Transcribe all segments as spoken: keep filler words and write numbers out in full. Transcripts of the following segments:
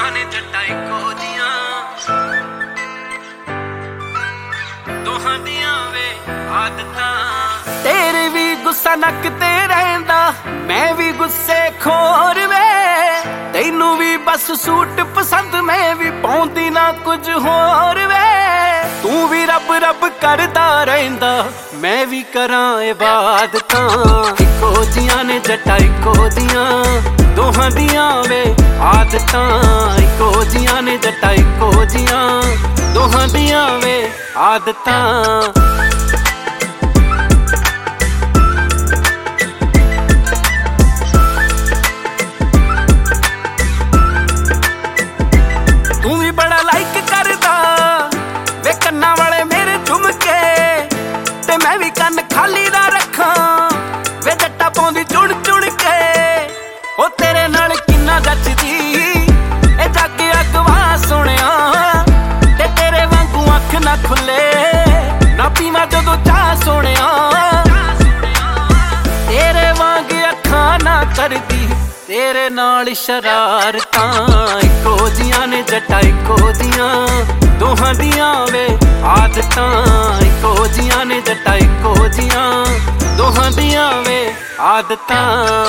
ਜੀਆਂ ਨੇ ਜੱਟਾਂ ਇੱਕੋ ਜੀਆਂ ਦੋਹਾਂ ਦੀਆਂ ਵੇ ਆਦਤਾਂ। ਤੇਰੇ ਵੀ ਗੁੱਸਾ ਨੱਕ ਤੇ ਰਹਿੰਦਾ ਮੈਂ ਵੀ ਗੁੱਸੇ ਖੋਰ ਵੇ, ਤੈਨੂੰ ਵੀ ਬਸ ਸੂਟ ਪਸੰਦ ਮੈਂ ਵੀ ਪਾਉਂਦੀ ਨਾ ਕੁਝ ਹੋਰ ਵੇ। ਤੂੰ ਵੀ ਰੱਬ ਰੱਬ ਕਰਦਾ ਰਹਿੰਦਾ ਮੈਂ ਵੀ ਕਰਾਂ ਇਬਾਦਤਾਂ। ਇੱਕੋ ਜੀਆਂ ਨੇ ਜੱਟਾਂ ਇੱਕੋ ਜੀਆਂ ਦੋਹਾਂ ਦੀਆਂ ਵੇ ਆਦਤਾਂ। ਇੱਕੋ ਜੀਆਂ ਨੇ ਜੱਟਾਂ ਇੱਕੋ ਜੀਆਂ ਦੋਹਾਂ ਦੀਆਂ ਵੇ ਆਦਤਾਂ। ਤੂੰ ਵੀ ਬੜਾ ਲਾਈਕ ਕਰਦਾ ਵੇ ਕੰਨਾਂ ਵਾਲੇ ਮੇਰੇ ਝੁਮਕੇ, ਤੇ ਮੈਂ ਵੀ ਕੰਨ ਖਾਲੀ ਨਾ ਰੱਖਾਂ ਵੇ ਜੱਟਾ ਪਾਉਂਦੀ ਚੁਣ ਚੁਣ ਕੇ। ਉਹ ਤੇਰੇ ਨਾਲ ਕਿੰਨਾ ਜੱਚਦੀ ਇਹ ਜੱਗ ਅਗਵਾ ਸੁਣਿਆ, ਤੇ ਤੇਰੇ ਵਾਂਗੂ ਅੱਖ ਨਾ ਖੁੱਲੇ ਨਾ ਪੀਵਾਂ ਜਦੋਂ ਚਾਹ ਸੋਹਣਿਆ। ਤੇਰੇ ਵਾਂਗ ਅੱਖਾਂ ਨਾ ਕਰਦੀ ਤੇਰੇ ਨਾਲ ਸ਼ਰਾਰਤਾਂ। ਇੱਕੋ ਜੀਆਂ ਨੇ ਜੱਟਾਂ ਇੱਕੋ ਜੀਆਂ ਦੋਹਾਂ ਦੀਆਂ ਵੇ ਆਦਤਾਂ। ਇੱਕੋ ਜੀਆਂ ਨੇ ਜੱਟਾਂ ਇੱਕੋ ਜੀਆਂ ਦੋਹਾਂ ਦੀਆਂ ਵੇ ਆਦਤਾਂ।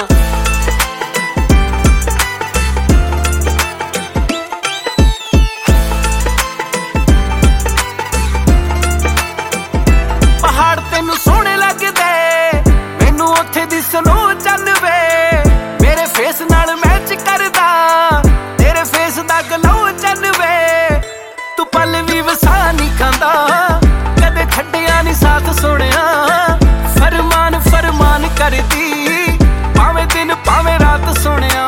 ਪਹਾੜ ਤੈਨੂੰ ਸੋਹਣੇ ਲੱਗਦੇ ਮੈਨੂੰ ਉੱਥੇ ਦੀ ਸਨੋ ਚੰਨ ਵੇ, ਮੇਰੇ ਫੇਸ ਨਾਲ ਮੈਚ ਕਰਦਾ ਤੇਰੇ ਫੇਸ ਦਾ ਗਲੋ ਚੰਨ ਵੇ। ਤੂੰ ਪਲ ਵੀ ਵਸਾ ਨਹੀਂ ਖਾਂਦਾ ਕਦੇ ਛੱਡਿਆ ਨਹੀਂ ਸਾਥ ਸੋਹਣਿਆ। ਫਰਮਾਨ ਫਰਮਾਨ ਕਰਦੀ ਭਾਵੇਂ ਦਿਨ ਭਾਵੇਂ ਰਾਤ ਸੋਹਣਿਆ।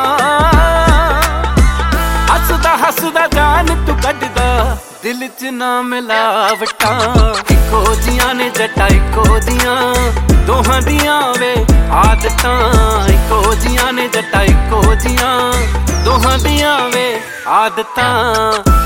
ਹੱਸਦਾ ਹੱਸਦਾ ਜਾਨ ਤੂੰ ਕੱਢਦਾ ਦਿਲ ਚ ਨਾ ਮਿਲਾਵਟਾਂ। ਇੱਕੋ ਜੀਆਂ ਨੇ ਜੱਟਾਂ ਇੱਕੋ ਜੀਆਂ ਦੋਹਾਂ ਦੀਆਂ ਵੇ ਆਦਤਾਂ। ਇੱਕੋ ਜੀਆਂ ਨੇ ਜੱਟਾਂ ਇੱਕੋ ਜੀਆਂ ਦੋਹਾਂ ਦੀਆਂ ਵੇ ਆਦਤਾਂ।